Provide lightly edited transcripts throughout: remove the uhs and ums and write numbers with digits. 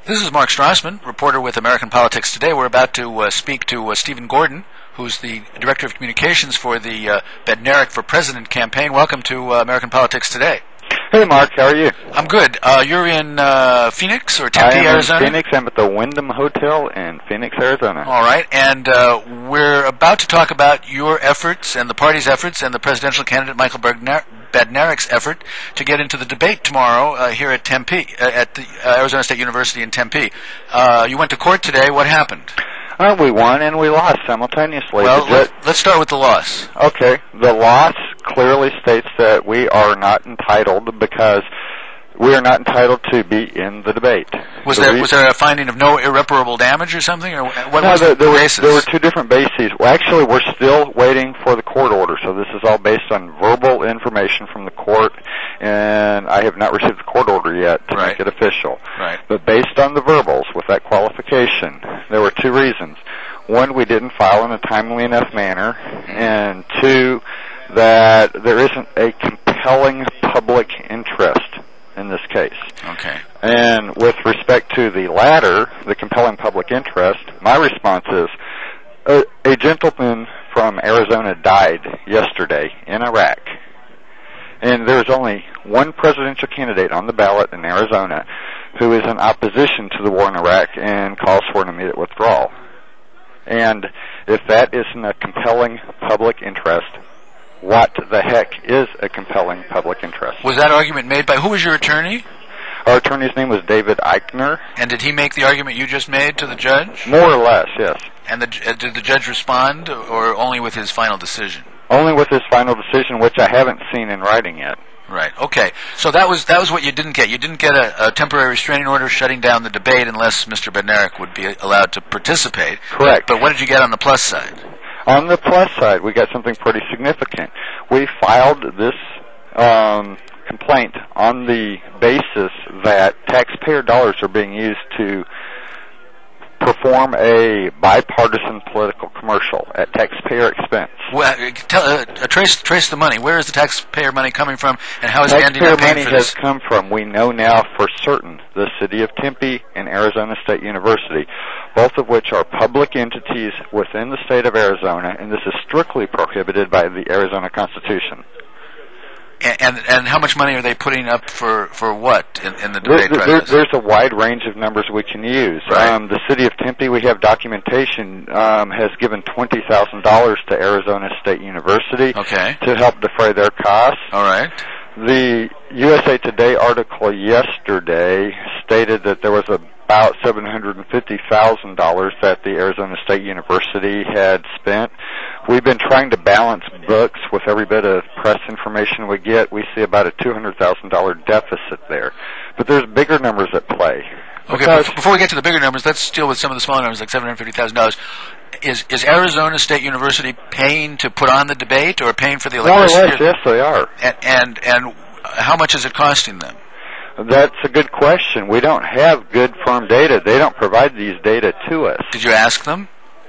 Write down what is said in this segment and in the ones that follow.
This is Mark Strassman, reporter with American Politics Today. We're about to speak to Stephen Gordon, who's the Director of Communications for the Bednarik for President campaign. Welcome to American Politics Today. Hey, Mark. How are you? I'm good. You're in Phoenix or Tempe, Arizona? I am in Phoenix. I'm at the Wyndham Hotel in Phoenix, Arizona. All right. And we're about to talk about your efforts and the party's efforts and the presidential candidate Michael Bednarik's effort to get into the debate tomorrow here at Tempe, at the Arizona State University in Tempe. You went to court today. What happened? We won and we lost simultaneously. Well, let's start with the loss. Okay. The loss clearly states that we are not entitled because we are not entitled to be in the debate. Was there a finding of no irreparable damage or something? Or what was the basis? There were two different bases. Well, actually, we're still waiting for the court order, so this is all based on verbal information from the court, and I have not received the court order yet to make it official. Right. But based on the verbals, with that qualification, there were two reasons. One, we didn't file in a timely enough manner, and two, that there isn't a compelling public interest in this case. Okay. And with respect to the latter, the compelling public interest, my response is a gentleman from Arizona died yesterday in Iraq. And there's only one presidential candidate on the ballot in Arizona who is in opposition to the war in Iraq and calls for an immediate withdrawal. And if that isn't a compelling public interest, what the heck is a compelling public interest? Was that argument made by, who was your attorney? Our attorney's name was David Eichner. And did he make the argument you just made to the judge? More or less, yes. And did the judge respond, or only with his final decision? Only with his final decision, which I haven't seen in writing yet. Right. Okay. So that was what you didn't get. You didn't get a temporary restraining order shutting down the debate unless Mr. Bednarik would be allowed to participate. Correct. But what did you get on the plus side? On the plus side, we got something pretty significant. We filed this complaint on the basis that taxpayer dollars are being used to perform a bipartisan political commercial at taxpayer expense. Well, trace the money. Where is the taxpayer money coming from, and how is it ending up paying for this? Taxpayer money has come from, we know now for certain, the city of Tempe and Arizona State University, both of which are public entities within the state of Arizona, and this is strictly prohibited by the Arizona Constitution. And how much money are they putting up for what in the debate process? There's a wide range of numbers we can use. Right. The city of Tempe, we have documentation, has given $20,000 to Arizona State University to help defray their costs. All right. The USA Today article yesterday stated that there was about $750,000 that the Arizona State University had spent. We've been trying to balance books with every bit of press information we get. We see about a $200,000 deficit there. But there's bigger numbers at play. Okay, before we get to the bigger numbers, let's deal with some of the smaller numbers, like $750,000. Is Arizona State University paying to put on the debate, or paying for the electricity? More or less, yes, they are. And how much is it costing them? That's a good question. We don't have good firm data. They don't provide these data to us. Did you ask them?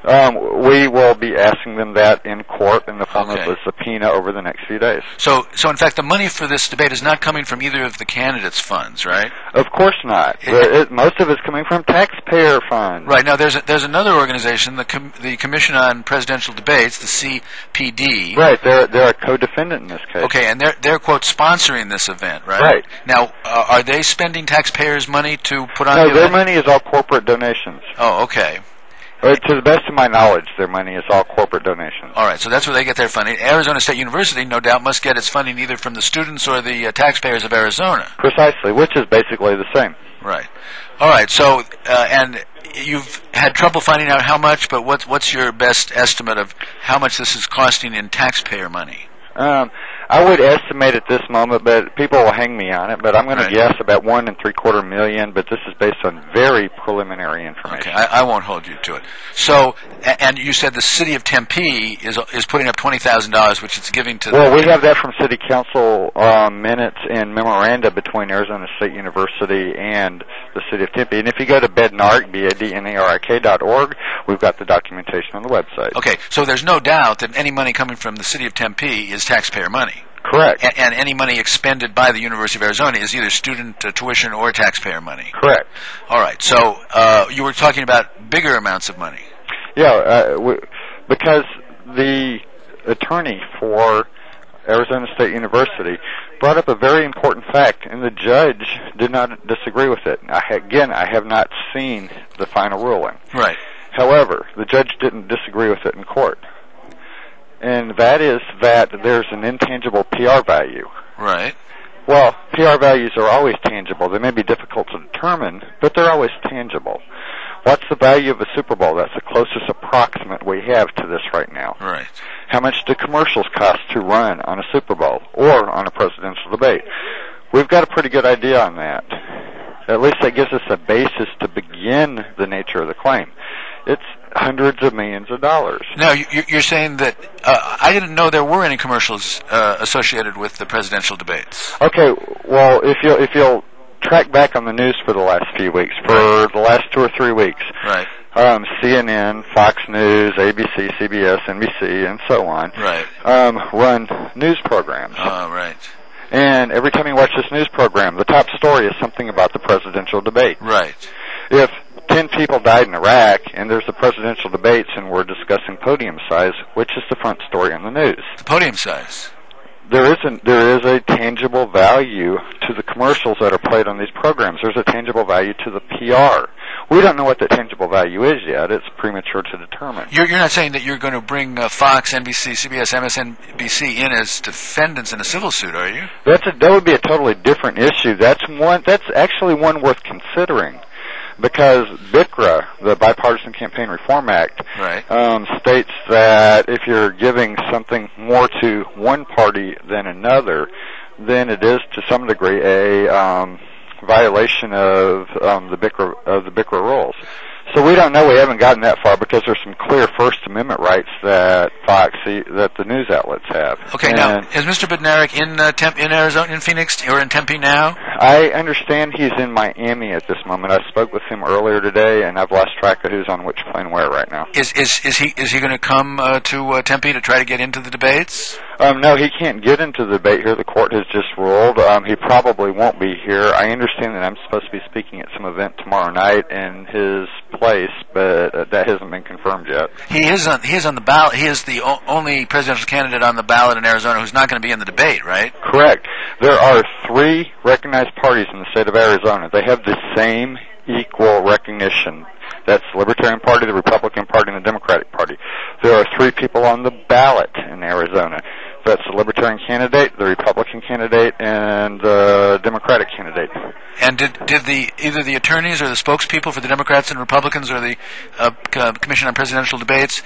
We will be asking them that in court in the form of a subpoena over the next few days. So in fact, the money for this debate is not coming from either of the candidates' funds, right? Of course not. Most of it's coming from taxpayer funds. Right. Now, there's another organization, the Commission on Presidential Debates, the CPD. Right. They're a co-defendant in this case. Okay, and they're quote sponsoring this event, right? Right. Now, are they spending taxpayers' money to put on? No, the their event? money is all corporate donations. Oh, okay. To the best of my knowledge, their money is all corporate donations. All right, so that's where they get their funding. Arizona State University, no doubt, must get its funding either from the students or the taxpayers of Arizona. Precisely, which is basically the same. Right. All right, so, and you've had trouble finding out how much, but what's your best estimate of how much this is costing in taxpayer money? I would estimate at this moment, but people will hang me on it, but I'm going to guess about $1 3/4 million, but this is based on very preliminary information. Okay, I won't hold you to it. So, and you said the city of Tempe is putting up $20,000, which it's giving to... Well, we have that from City Council minutes and memoranda between Arizona State University and the city of Tempe. And if you go to Bednarik, BADNARIK.org, we've got the documentation on the website. Okay, so there's no doubt that any money coming from the city of Tempe is taxpayer money. Correct. And any money expended by the University of Arizona is either student tuition or taxpayer money. Correct. All right. So you were talking about bigger amounts of money. Yeah, because the attorney for Arizona State University brought up a very important fact, and the judge did not disagree with it. Again, I have not seen the final ruling. Right. However, the judge didn't disagree with it in court. And that is that there's an intangible PR value. Right. Well, PR values are always tangible. They may be difficult to determine, but they're always tangible. What's the value of a Super Bowl? That's the closest approximate we have to this right now. Right. How much do commercials cost to run on a Super Bowl or on a presidential debate? We've got a pretty good idea on that. At least that gives us a basis to begin the nature of the claim. It's hundreds of millions of dollars. Now, you're saying that I didn't know there were any commercials associated with the presidential debates. Okay, well, if you'll track back on the news for the last few weeks, for the last 2 or 3 weeks, right. CNN, Fox News, ABC, CBS, NBC, and so on, right. Run news programs. Oh, right. And every time you watch this news program, the top story is something about the presidential debate. Right. If 10 people died in Iraq and there's the presidential debates and we're discussing podium size, which is the front story on the news? The podium size. There is a tangible value to the commercials that are played on these programs. There's a tangible value to the PR. We don't know what the tangible value is yet. It's premature to determine. You're not saying that you're going to bring Fox, NBC, CBS, MSNBC in as defendants in a civil suit, are you? That would be a totally different issue. That's actually one worth considering. Because BICRA, the Bipartisan Campaign Reform Act, right. States that if you're giving something more to one party than another, then it is to some degree a violation of the BICRA rules. So we don't know. We haven't gotten that far because there's some clear First Amendment rights that that the news outlets have. Okay, now is Mr. Bednarik in Arizona, in Phoenix, or in Tempe now? I understand he's in Miami at this moment. I spoke with him earlier today, and I've lost track of who's on which plane where right now. Is he going to come to Tempe to try to get into the debates? No, he can't get into the debate here. The court has just ruled. He probably won't be here. I understand that I'm supposed to be speaking at some event tomorrow night in his place, but that hasn't been confirmed yet. He is on the ballot. He is the only presidential candidate on the ballot in Arizona who's not going to be in the debate, right? Correct. There are 3 recognized parties in the state of Arizona. They have the same equal recognition. That's the Libertarian Party, the Republican Party, and the Democratic Party. There are 3 people on the ballot in Arizona. That's the Libertarian candidate, the Republican candidate, and the Democratic candidate. And did either the attorneys or the spokespeople for the Democrats and Republicans or the Commission on Presidential Debates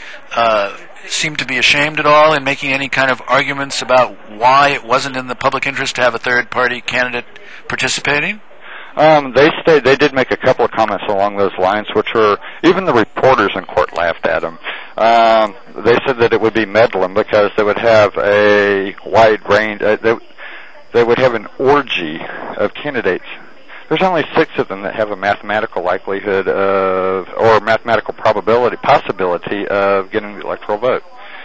seem to be ashamed at all in making any kind of arguments about why it wasn't in the public interest to have a third-party candidate participating? They did make a couple of comments along those lines, which were, even the reporters in court laughed at them. They said that it would be meddling because they would have a wide range, they would have an orgy of candidates. There's only 6 of them that have a mathematical likelihood or mathematical possibility of getting the electoral vote.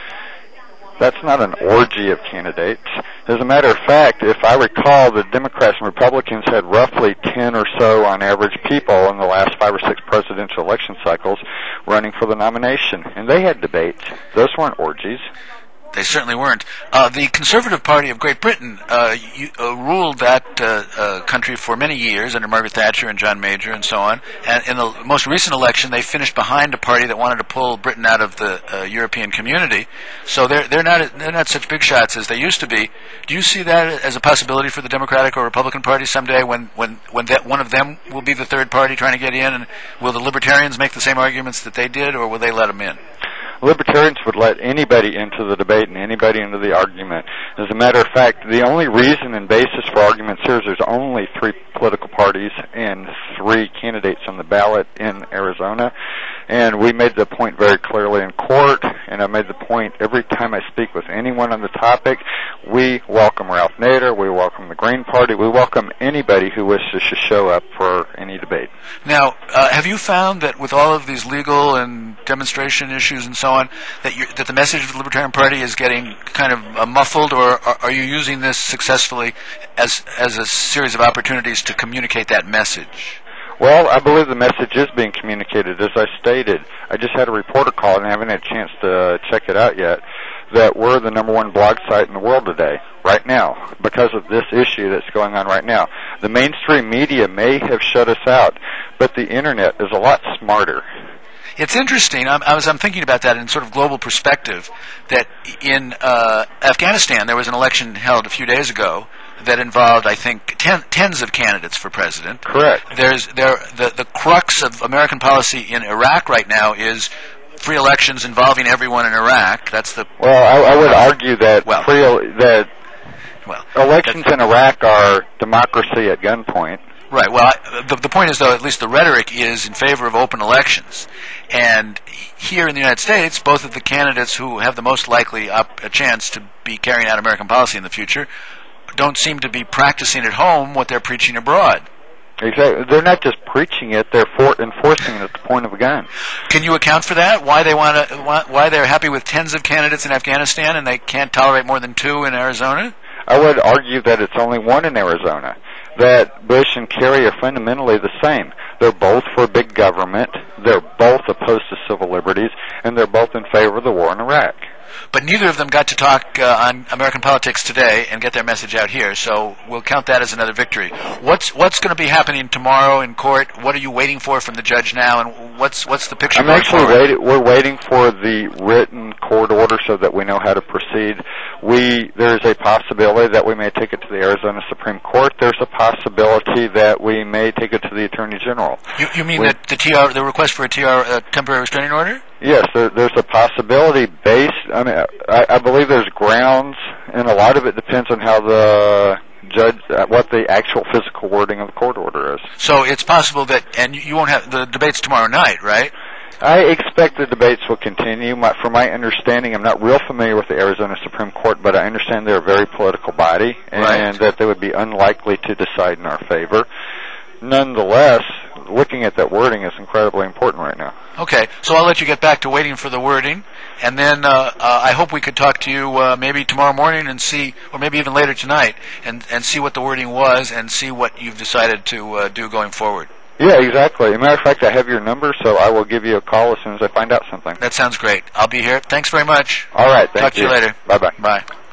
That's not an orgy of candidates. As a matter of fact, if I recall, the Democrats and Republicans had roughly 10 or so on average people in the last 5 or 6 presidential election cycles running for the nomination. And they had debates. Those weren't orgies. They certainly weren't. The Conservative Party of Great Britain ruled that country for many years under Margaret Thatcher and John Major and so on. And in the most recent election, they finished behind a party that wanted to pull Britain out of the European community. So they're not such big shots as they used to be. Do you see that as a possibility for the Democratic or Republican Party someday when that one of them will be the third party trying to get in? And will the Libertarians make the same arguments that they did, or will they let them in? Libertarians would let anybody into the debate and anybody into the argument. As a matter of fact, the only reason and basis for arguments here is there's only 3 political parties and 3 candidates on the ballot in Arizona. And we made the point very clearly in court, and I made the point every time I speak with anyone on the topic. We welcome Ralph Nader, we welcome the Green Party, we welcome anybody who wishes to show up for any debate. Now, have you found that with all of these legal and demonstration issues and so on, that the message of the Libertarian Party is getting kind of muffled, or are you using this successfully as a series of opportunities to communicate that message? Well, I believe the message is being communicated. As I stated, I just had a reporter call, and I haven't had a chance to check it out yet, that we're the #1 blog site in the world today, right now, because of this issue that's going on right now. The mainstream media may have shut us out, but the Internet is a lot smarter. It's interesting. I'm thinking about that in sort of global perspective, that in Afghanistan there was an election held a few days ago that involved, I think, tens of candidates for president. Correct. The crux of American policy in Iraq right now is free elections involving everyone in Iraq. That's the... Well, I would argue that elections in Iraq are democracy at gunpoint. Right. Well, the point is, though, at least the rhetoric is in favor of open elections. And here in the United States, both of the candidates who have the most likely a chance to be carrying out American policy in the future don't seem to be practicing at home what they're preaching abroad. Exactly. They're not just preaching it; they're enforcing it at the point of a gun. Can you account for that? Why why they're happy with tens of candidates in Afghanistan and they can't tolerate more than 2 in Arizona? I would argue that it's only 1 in Arizona. That Bush and Kerry are fundamentally the same. They're both for big government. They're both opposed to civil liberties, and they're both in favor of the war in Iraq. But neither of them got to talk on American politics today and get their message out here, so we'll count that as another victory. What's going to be happening tomorrow in court? What are you waiting for from the judge now, and what's the picture? We're waiting for the written court order so that we know how to proceed. There's a possibility that we may take it to the Arizona Supreme Court. There's a possibility that we may take it to the Attorney General. You mean that the request for a temporary restraining order? Yes, there's a possibility based. I believe there's grounds, and a lot of it depends on how the judge, what the actual physical wording of the court order is. So it's possible that, and you won't have the debates tomorrow night, right? I expect the debates will continue. From my understanding, I'm not real familiar with the Arizona Supreme Court, but I understand they're a very political body, and that they would be unlikely to decide in our favor. Nonetheless, looking at that wording is incredibly important right now. Okay, so I'll let you get back to waiting for the wording, and then I hope we could talk to you maybe tomorrow morning and see, or maybe even later tonight, and see what the wording was and see what you've decided to do going forward. Yeah, exactly. As a matter of fact, I have your number, so I will give you a call as soon as I find out something. That sounds great. I'll be here. Thanks very much. All right, thank you. Talk to you later. Bye-bye. Bye.